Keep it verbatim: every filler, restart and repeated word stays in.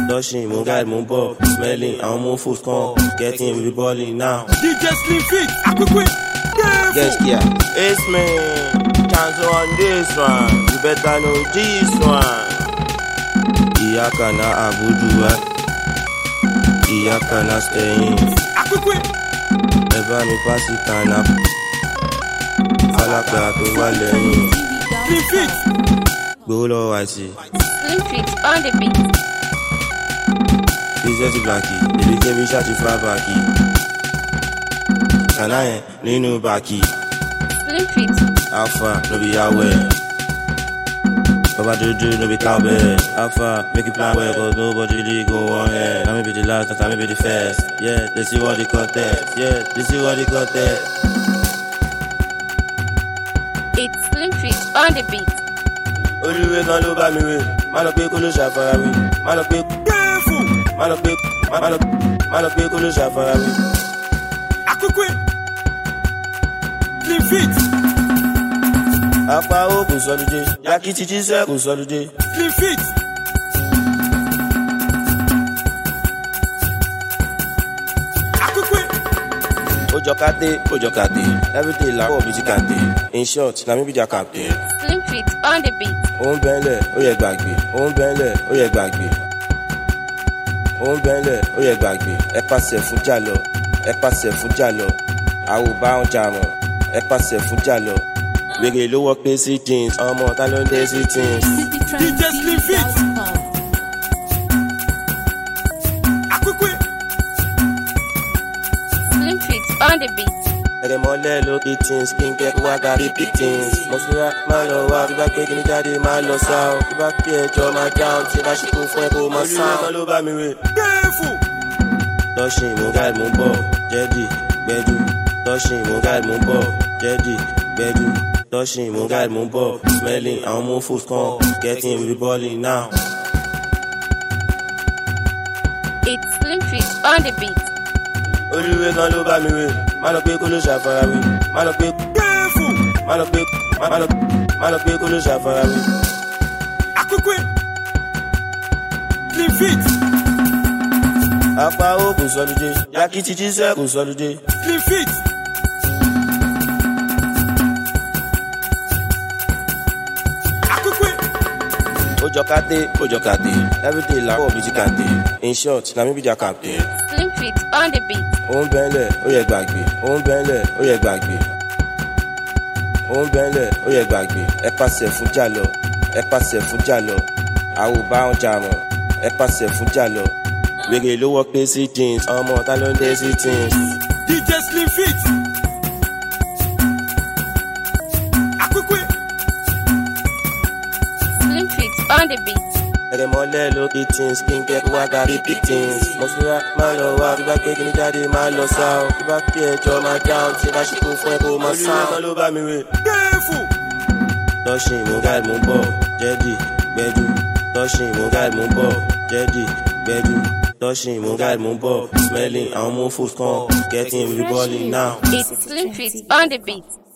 Dashing, mo guide, mo ball, smelling, àwọn mo food come, getting we balling now. D J Slim Fit, Akukwe, Yes, yeah. It's me, chance on this one, you better know this one. Iyaka na abuduwa, Iyaka na staying. Akukwe, Eba mi pasi kana, falaka to wa lẹ́yìn. Slim Fit, Gbolo àìsí. Slim Fit on the beat. Iṣẹ́ ti bàkì, èmi kébí ṣáàtì fún àbàkì. Kàná yẹn nínú bàkì. Slim Fit, Alpha, no be Yahweh. Baba Juju, no be cowbell. Alpha, make it plan well, cause nobody really go on here. Let me be the last, let me be the first. Yeah, they see what they contest. Yeah, they see what they contest. it's Slim Fit on the beat. Olúwe kan ló bá mi wé, má lọ pé kó ló ṣàfarawé. Má lọ pé Careful, má lọ pé má lọ má lọ pé kó ló ṣàfarawé. Akukwe, Slim Fit, Apá ó kò sọdúdé, Yakiti jíṣẹ́ kò sọdúdé. Slim Fit, Akukwe, Ojo kate, ojo kate, everyday la wọ̀ bí ti kàǹtè. In short, na mi bí jà kàǹtè. Slim Fit on the beat. Ó ń bẹ́ńlẹ̀, ó yẹ gbàgbé. Ó ń bẹ́ńlẹ̀, ó yẹ gbàgbé. Ó ń bẹ́ńlẹ̀, ó yẹ gbàgbé. Ẹ pàṣẹ fún jàlọ, ẹ pàṣẹ fún jàlọ. Àwò bá ń jà mọ̀, ẹ pàṣẹ fún jàlọ. Wèrè ló wọ́ pé sí jeans, ọmọ ta ló ń dé sí jeans. D J Slim Fit, Akukwe, Slim Fit on the beat. Ẹ̀rẹ̀ mọ́lẹ̀ lókè jeans, kí n kẹ́kọ̀ọ́ wá kárí big things. Mo súnra máa lọ wá, bí bá pé kí ni jáde máa lọ sá o. Bí bá pé ẹjọ́ máa dáhùn, tí bá ṣe kó fún ẹ kó mọ sá o. Olúwe kan ló bá mi wé. Careful, Dashing, mo guide, mo ball, jẹ́dì, gbẹ́dú. Dashing, mo guide, mo ball, jẹ́dì, gbẹ́dú. Dashing, mo guide, mo ball, smelling, àwọn mo food come, getting we balling now. It's Slim Fit on the beat. Olúwe kan ló bá mi wé, má lọ pé kó ló ṣàfarawé. Má lọ pé Careful, má lọ pé má lọ má lọ pé kó ló ṣàfarawé. Akukwe, Slim Fit, Apá ó kò sọdúdé, Yakiti jíṣẹ́ kò sọdúdé. Slim Fit, Akukwe, Ojo kate, ojo kate, everyday la wọ̀ bí ti kàǹtè. In short, na mi bí jà kàǹtè. Slim Fit on the beat. Ó ń bẹ́ńlẹ̀, ó yẹ gbàgbé. Ó ń bẹ́ńlẹ̀, ó yẹ gbàgbé. Ó ń bẹ́ńlẹ̀, ó yẹ gbàgbé. Ẹ pàṣẹ fún jàlọ, ẹ pàṣẹ fún jàlọ. Àwò bá ń jà mọ̀, ẹ pàṣẹ fún jàlọ. Wèrè ló wọ́ pé sí jeans, ọmọ ta ló ń dé sí jeans. D J Slim Fit, Akukwe, Slim Fit on the beat. Ẹ̀rẹ̀ mọ́lẹ̀ lókè jeans, kí n kẹ́kọ̀ọ́ wá kárí big things. Mo súnra máa lọ wá, bí bá pé kí ni jáde máa lọ sá o. Bí bá pé ẹjọ́ máa dáhùn, tí bá ṣe kó fún ẹ kó mọ sá o. Olúwe kan ló bá mi wé. Careful, Dashing, mo guide, mo ball, jẹ́dì, gbẹ́dú. Dashing, mo guide, mo ball, jẹ́dì, gbẹ́dú. Dashing, mo guide, mo ball, smelling, àwọn mo food come, getting we balling now. It's Slim Fit on the beat.